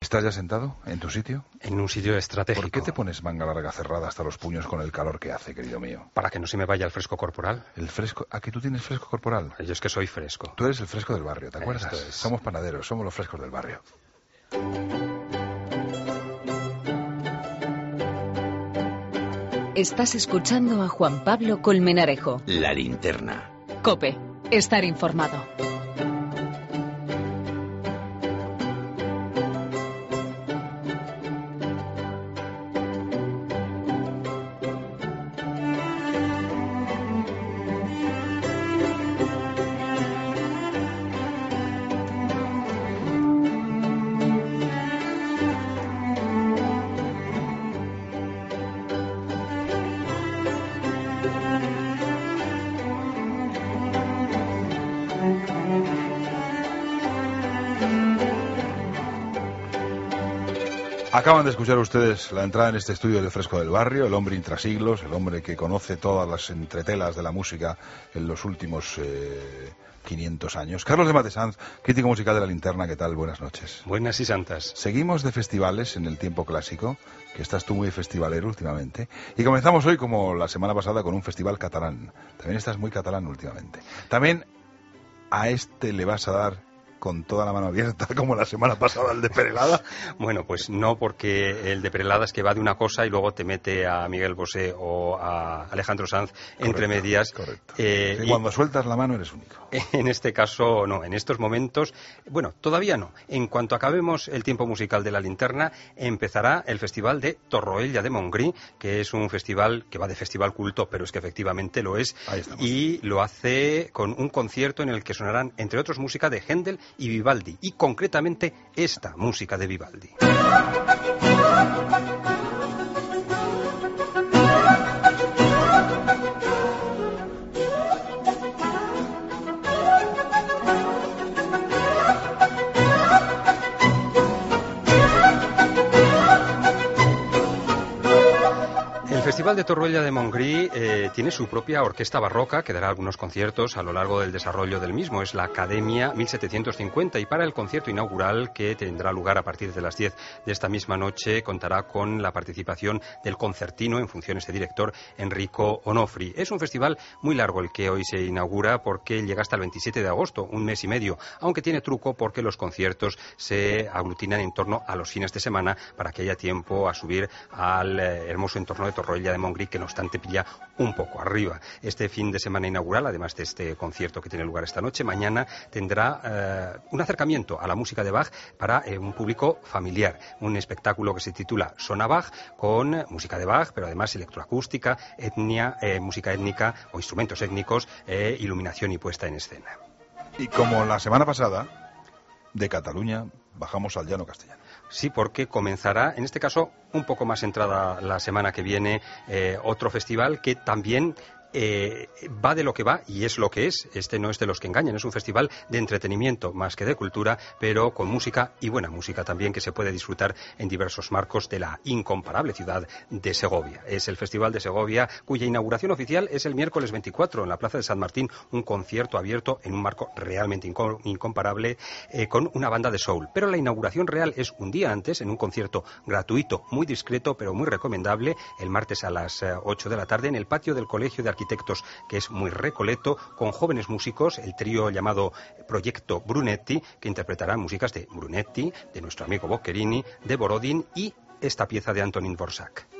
¿Estás ya sentado en tu sitio? En un sitio estratégico. ¿Por qué te pones manga larga cerrada hasta los puños con el calor que hace, querido mío? Para que no se me vaya el fresco corporal. ¿El fresco? ¿A que tú tienes fresco corporal? Yo es que soy fresco. Tú eres el fresco del barrio, ¿te acuerdas? Esto es. Somos panaderos, somos los frescos del barrio. Estás escuchando a Juan Pablo Colmenarejo. La linterna. COPE. Estar informado. Acaban de escuchar ustedes la entrada en este estudio de Fresco del Barrio, el hombre intrasiglos, el hombre que conoce todas las entretelas de la música en los últimos 500 años. Carlos de Matesanz, crítico musical de La Linterna, ¿qué tal? Buenas noches. Buenas y santas. Seguimos de festivales en el tiempo clásico, que estás tú muy festivalero últimamente, y comenzamos hoy, como la semana pasada, con un festival catalán. También estás muy catalán últimamente. También a este le vas a dar con toda la mano abierta, como la semana pasada el de Perelada. Bueno, pues no, porque el de Perelada es que va de una cosa y luego te mete a Miguel Bosé o a Alejandro Sanz entre medias. Correcto. Y cuando sueltas la mano eres único. En este caso, no. En estos momentos, bueno, todavía no. En cuanto acabemos el tiempo musical de La Linterna, empezará el Festival de Torroella de Montgrí, que es un festival que va de festival culto, pero es que efectivamente lo es. Y lo hace con un concierto en el que sonarán, entre otros, música de Händel y Vivaldi, y concretamente esta música de Vivaldi. El Festival de Torroella de Montgrí tiene su propia orquesta barroca que dará algunos conciertos a lo largo del desarrollo del mismo. Es la Academia 1750 y para el concierto inaugural, que tendrá lugar a partir de las 10 de esta misma noche, contará con la participación del concertino en funciones de director Enrico Onofri. Es un festival muy largo el que hoy se inaugura, porque llega hasta el 27 de agosto, un mes y medio, aunque tiene truco porque los conciertos se aglutinan en torno a los fines de semana para que haya tiempo a subir al hermoso entorno de Torroella de Montgrí, que no obstante pilla un poco arriba. Este fin de semana inaugural, además de este concierto que tiene lugar esta noche, mañana tendrá un acercamiento a la música de Bach para un público familiar. Un espectáculo que se titula Sona Bach, con música de Bach, pero además electroacústica, música étnica o instrumentos étnicos, iluminación y puesta en escena. Y como la semana pasada, de Cataluña bajamos al llano castellano. Sí, porque comenzará, en este caso, un poco más entrada la semana que viene, otro festival que también va de lo que va y es lo que es. Este no es de los que engañan, es un festival de entretenimiento más que de cultura, pero con música y buena música también, que se puede disfrutar en diversos marcos de la incomparable ciudad de Segovia. Es el Festival de Segovia, cuya inauguración oficial es el miércoles 24 en la Plaza de San Martín, un concierto abierto en un marco realmente incomparable, con una banda de soul. Pero la inauguración real es un día antes, en un concierto gratuito, muy discreto, pero muy recomendable, el martes a las 8 de la tarde en el patio del Colegio de Arquitectos, que es muy recoleto, con jóvenes músicos, el trío llamado Proyecto Brunetti, que interpretará músicas de Brunetti, de nuestro amigo Boccherini, de Borodin y esta pieza de Antonín Dvořák.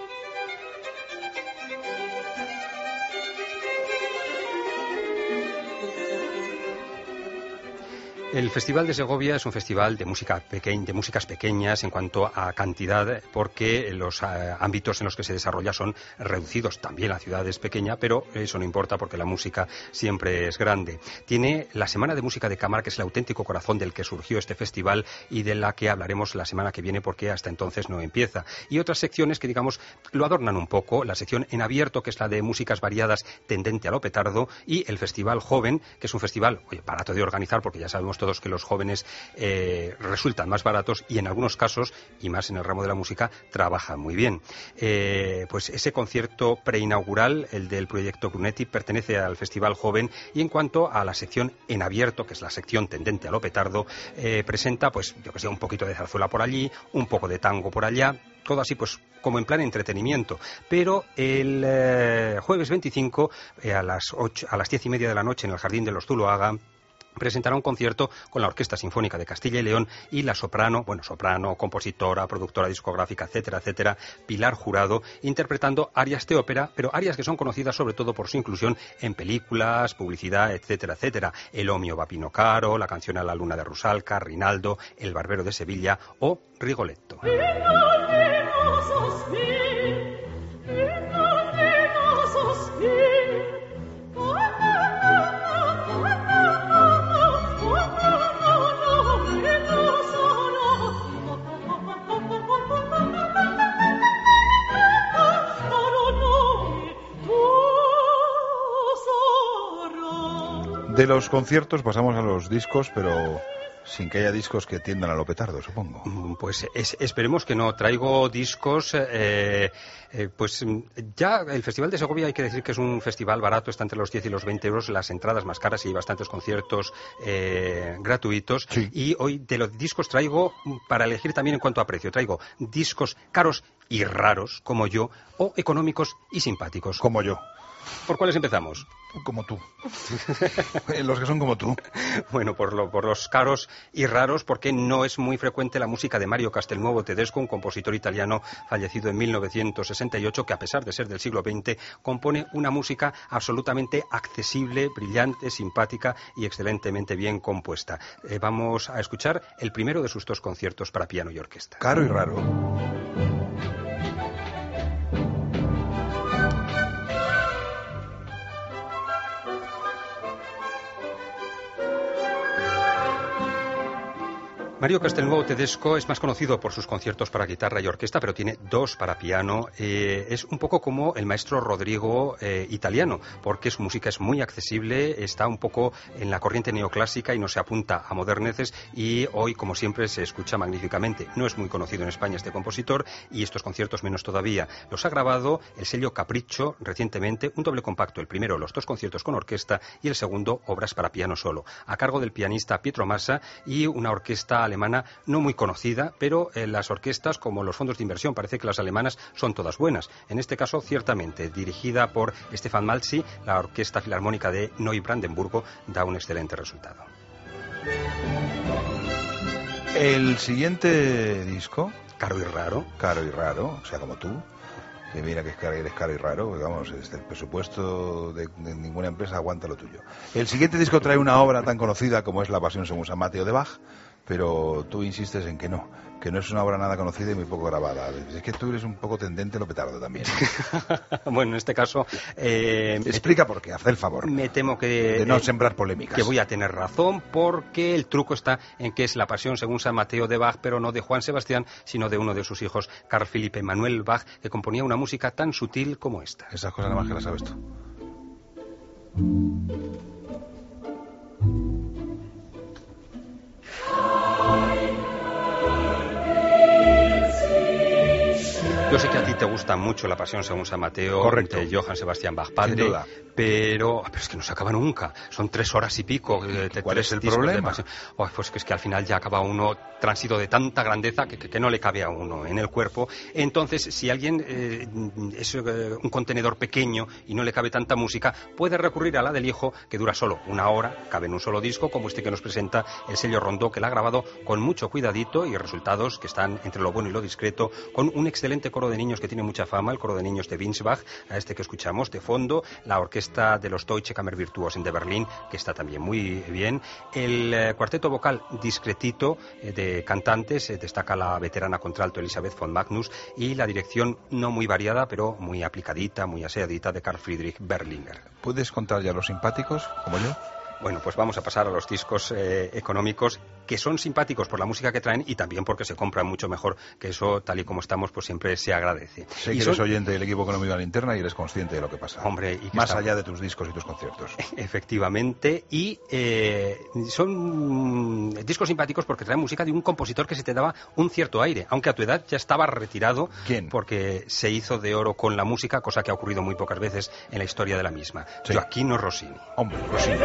El Festival de Segovia es un festival de músicas pequeñas en cuanto a cantidad, porque los ámbitos en los que se desarrolla son reducidos. También la ciudad es pequeña, pero eso no importa porque la música siempre es grande. Tiene la Semana de Música de Cámara, que es el auténtico corazón del que surgió este festival y de la que hablaremos la semana que viene, porque hasta entonces no empieza. Y otras secciones que, digamos, lo adornan un poco. La sección en abierto, que es la de músicas variadas tendente a lo petardo, y el Festival Joven, que es un festival barato de organizar, porque ya sabemos todos que los jóvenes resultan más baratos y en algunos casos, y más en el ramo de la música, trabajan muy bien. Pues ese concierto preinaugural, el del proyecto Brunetti, pertenece al Festival Joven, y en cuanto a la sección en abierto, que es la sección tendente a lo petardo, presenta, pues yo que sé, un poquito de zarzuela por allí, un poco de tango por allá, todo así pues como en plan entretenimiento. Pero el jueves 25 a las 10:30 de la noche en el Jardín de los Zuloaga presentará un concierto con la Orquesta Sinfónica de Castilla y León y la soprano, compositora, productora discográfica, etcétera, etcétera, Pilar Jurado, interpretando arias de ópera, pero arias que son conocidas sobre todo por su inclusión en películas, publicidad, etcétera, etcétera. El Omio va Pino Caro, la canción A la luna de Rusalka, Rinaldo, El barbero de Sevilla o Rigoletto. De los conciertos pasamos a los discos, pero sin que haya discos que tiendan a lo petardo, supongo. Pues esperemos que no. Traigo discos, pues ya el Festival de Segovia hay que decir que es un festival barato, está entre los 10 y los 20 euros, las entradas más caras y hay bastantes conciertos gratuitos. Sí. Y hoy de los discos traigo, para elegir también en cuanto a precio, traigo discos caros y raros, como yo, o económicos y simpáticos. Como yo. ¿Por cuáles empezamos? Como tú. Los que son como tú. Bueno, por los caros y raros, porque no es muy frecuente la música de Mario Castelnuovo Tedesco, un compositor italiano fallecido en 1968, que a pesar de ser del siglo XX, compone una música absolutamente accesible, brillante, simpática y excelentemente bien compuesta. Vamos a escuchar el primero de sus dos conciertos para piano y orquesta. Caro y raro. Mario Castelnuovo Tedesco es más conocido por sus conciertos para guitarra y orquesta, pero tiene dos para piano. Es un poco como el maestro Rodrigo italiano, porque su música es muy accesible, está un poco en la corriente neoclásica y no se apunta a moderneces, y hoy, como siempre, se escucha magníficamente. No es muy conocido en España este compositor, y estos conciertos menos todavía. Los ha grabado el sello Capriccio recientemente, un doble compacto, el primero los dos conciertos con orquesta y el segundo obras para piano solo, a cargo del pianista Pietro Massa y una orquesta alemana no muy conocida, pero las orquestas, como los fondos de inversión, parece que las alemanas son todas buenas. En este caso, ciertamente, dirigida por Stefan Malzi, la Orquesta Filarmónica de Neubrandenburgo da un excelente resultado. El siguiente disco, Caro y raro. Caro y raro, o sea, como tú, que mira que eres caro y raro, digamos, el presupuesto de ninguna empresa aguanta lo tuyo. El siguiente disco trae una obra tan conocida como es La Pasión según San Mateo de Bach, pero tú insistes en que no es una obra nada conocida y muy poco grabada. Es que tú eres un poco tendente a lo petardo también. Bueno, en este caso... Explica por qué, haz el favor. Me temo que... De no sembrar polémicas. Que voy a tener razón, porque el truco está en que es La Pasión según San Mateo de Bach, pero no de Juan Sebastián, sino de uno de sus hijos, Carl Philipp Emanuel Bach, que componía una música tan sutil como esta. Esas cosas nada más que las sabes tú. Yo sé que a ti te gusta mucho La Pasión según San Mateo, correcto, de Johann Sebastian Bach padre, sin duda. Pero es que no se acaba nunca. Son 3 horas y pico. ¿Cuál es el problema? Pues que es que al final ya acaba uno tránsito de tanta grandeza que no le cabe a uno en el cuerpo. Entonces, si alguien es un contenedor pequeño y no le cabe tanta música, puede recurrir a la del hijo, que dura solo 1 hora, cabe en un solo disco, como este que nos presenta el sello Rondó, que la ha grabado con mucho cuidadito y resultados que están entre lo bueno y lo discreto, con un excelente coro de niños que tiene mucha fama, el coro de niños de Winsbach, a este que escuchamos de fondo, la orquesta de los Deutsche Kammervirtuosen de Berlín, que está también muy bien, el cuarteto vocal discretito de cantantes, destaca la veterana contralto Elisabeth von Magnus, y la dirección no muy variada, pero muy aplicadita, muy aseadita, de Carl Friedrich Berlinger. ¿Puedes contar ya los simpáticos, como yo? Bueno, pues vamos a pasar a los discos económicos, que son simpáticos por la música que traen y también porque se compran mucho mejor, que eso, tal y como estamos, pues siempre se agradece. Sé que eres oyente del equipo económico de la Linterna y eres consciente de lo que pasa. Hombre, y más allá de tus discos y tus conciertos. Efectivamente, y son discos simpáticos porque traen música de un compositor que se te daba un cierto aire, aunque a tu edad ya estaba retirado. ¿Quién? Porque se hizo de oro con la música, cosa que ha ocurrido muy pocas veces en la historia de la misma. Sí. Gioacchino Rossini. Hombre, Rossini.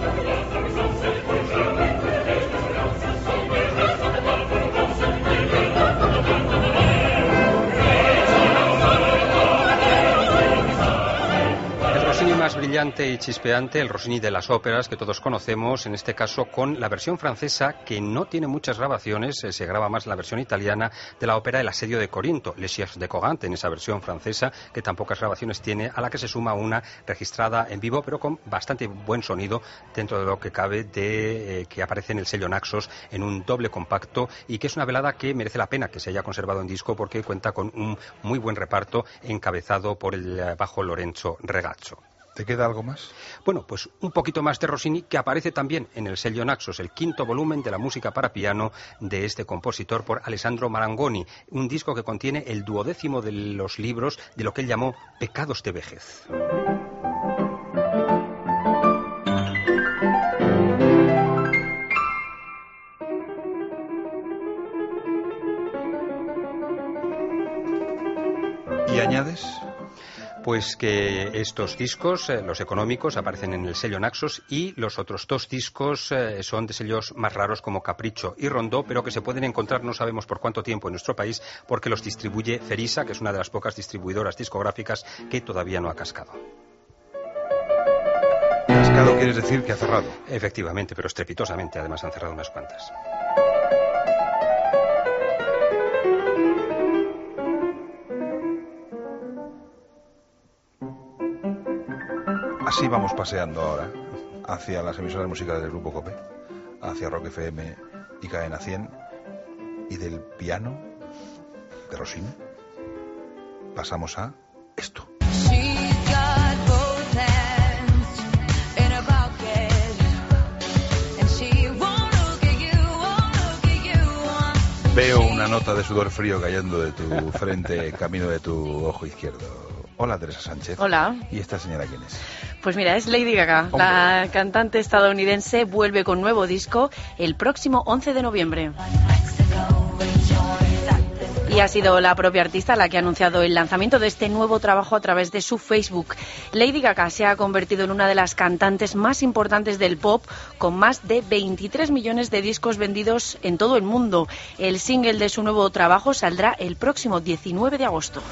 Más brillante y chispeante, el Rossini de las óperas que todos conocemos, en este caso con la versión francesa, que no tiene muchas grabaciones, se graba más la versión italiana de la ópera El asedio de Corinto, Les Chiffres de Corinthe, en esa versión francesa, que tan pocas grabaciones tiene, a la que se suma una registrada en vivo, pero con bastante buen sonido dentro de lo que cabe, que aparece en el sello Naxos en un doble compacto, y que es una velada que merece la pena que se haya conservado en disco porque cuenta con un muy buen reparto encabezado por el bajo Lorenzo Regazzo. ¿Te queda algo más? Bueno, pues un poquito más de Rossini, que aparece también en el sello Naxos, el quinto volumen de la música para piano de este compositor por Alessandro Marangoni, un disco que contiene el 12º de los libros de lo que él llamó Pecados de vejez. ¿Y añades? Pues que estos discos, los económicos, aparecen en el sello Naxos, y los otros dos discos son de sellos más raros como Capricho y Rondó, pero que se pueden encontrar no sabemos por cuánto tiempo en nuestro país, porque los distribuye Ferisa, que es una de las pocas distribuidoras discográficas que todavía no ha cascado. ¿Cascado quieres decir que ha cerrado? Efectivamente, pero estrepitosamente, además han cerrado unas cuantas. Así vamos paseando ahora hacia las emisoras musicales del Grupo COPE, hacia Rock FM y Cadena 100, y del piano de Rossini pasamos a esto. Veo una nota de sudor frío cayendo de tu frente, camino de tu ojo izquierdo. Hola, Teresa Sánchez. Hola. ¿Y esta señora quién es? Pues mira, es Lady Gaga. Hombre. La cantante estadounidense vuelve con nuevo disco el próximo 11 de noviembre. Y ha sido la propia artista la que ha anunciado el lanzamiento de este nuevo trabajo a través de su Facebook. Lady Gaga se ha convertido en una de las cantantes más importantes del pop, con más de 23 millones de discos vendidos en todo el mundo. El single de su nuevo trabajo saldrá el próximo 19 de agosto.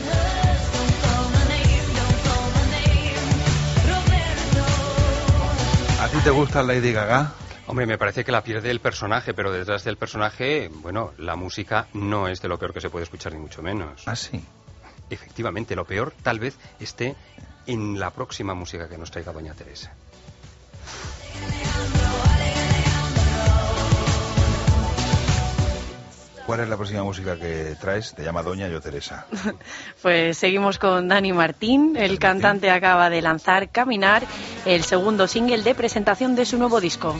¿A ti te gusta Lady Gaga? Hombre, me parece que la pierde el personaje, pero detrás del personaje, bueno, la música no es de lo peor que se puede escuchar, ni mucho menos. Ah, sí. Efectivamente, lo peor tal vez esté en la próxima música que nos traiga doña Teresa. ¿Cuál es la próxima música que traes? Te llama Doña, yo Teresa. Pues seguimos con Dani Martín. El cantante acaba de lanzar Caminar, el segundo single de presentación de su nuevo disco.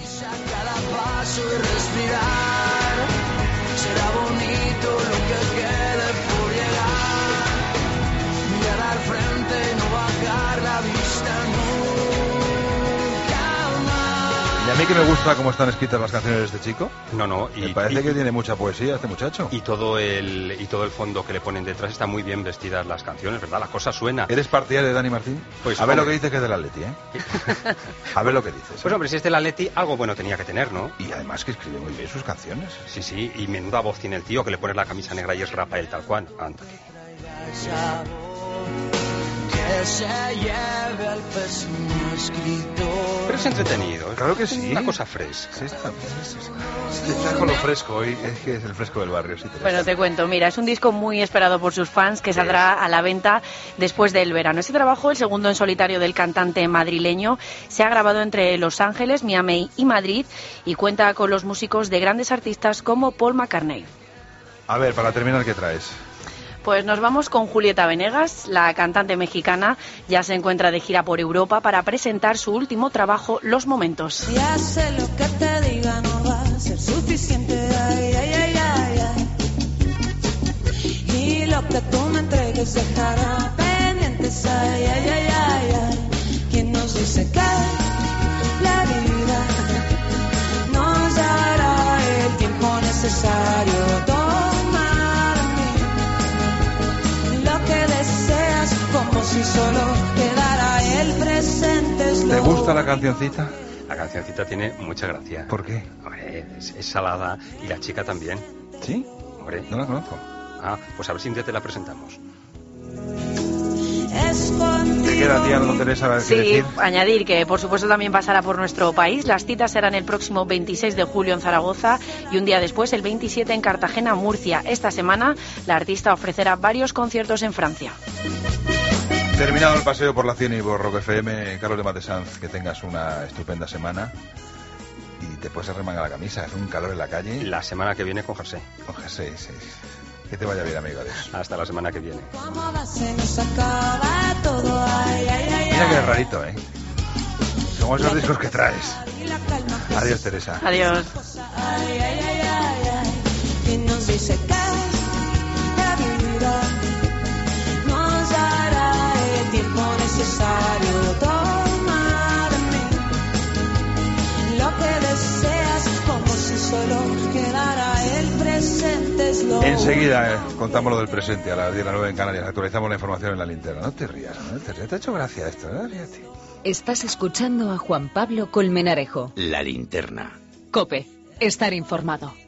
Y a mí que me gusta cómo están escritas las canciones de este chico. No, Me parece que tiene mucha poesía este muchacho. Y todo el fondo que le ponen detrás, está muy bien vestidas las canciones, ¿verdad? La cosa suena. ¿Eres partidario de Dani Martín? Pues, a ver hombre. lo que dice que es del Atleti, ¿eh? A ver lo que dices. Pues hombre, si es del Atleti, algo bueno tenía que tener, ¿no? Y además que escribe muy bien sus canciones. Sí, y menuda voz tiene el tío, que le pones la camisa negra y es Rafael tal cual. Anda aquí. Pero es entretenido. Claro que sí. Una cosa fresca. Sí, está bien. Te trajo lo fresco hoy, es que es el fresco del barrio. Sí, Teresa. Bueno, te cuento, mira, es un disco muy esperado por sus fans que saldrá a la venta después del verano. Este trabajo, el segundo en solitario del cantante madrileño, se ha grabado entre Los Ángeles, Miami y Madrid y cuenta con los músicos de grandes artistas como Paul McCartney. A ver, para terminar, ¿qué traes? Pues nos vamos con Julieta Venegas. La cantante mexicana ya se encuentra de gira por Europa para presentar su último trabajo, Los Momentos. Ya sé lo que te diga, no va a ser suficiente. Ay, ay, ay, ay, ay. Y lo que tú me entregues dejará pendientes. Ay, ay, ay, ay, ay. ¿Quién nos dice que la vida nos dará el tiempo necesario? Como si solo quedara el presente. ¿Te gusta la cancioncita? La cancioncita tiene mucha gracia. ¿Por qué? Hombre, es salada y la chica también. ¿Sí? Hombre. No la conozco. Ah, pues a ver si un día te la presentamos. ¿Te queda a ti algo, Teresa, que decir? Añadir que por supuesto también pasará por nuestro país. Las citas serán el próximo 26 de julio en Zaragoza y un día después, el 27, en Cartagena, Murcia. Esta semana la artista ofrecerá varios conciertos en Francia. Terminado el paseo por la 100 y por Rock FM, Carlos de Matesanz, que tengas una estupenda semana y te puedes arremangar la camisa, hace un calor en la calle. La semana que viene con jersey. Con jersey, sí. Que te vaya bien, amigo. Adiós. Hasta la semana que viene. Mira que rarito, ¿eh? Como esos discos que traes. Adiós, Teresa. Adiós. ¿Quién nos dice que la vida nos dará el tiempo necesario? Toma de mí lo que deseas, como si solo quedara el presente. Enseguida contamos lo del presente a las 10 de la 9 en Canarias. Actualizamos la información en la linterna. No te rías, ¿no? Te ha hecho gracia esto, ¿no? Ríete. Estás escuchando a Juan Pablo Colmenarejo. La linterna. COPE. Estar informado.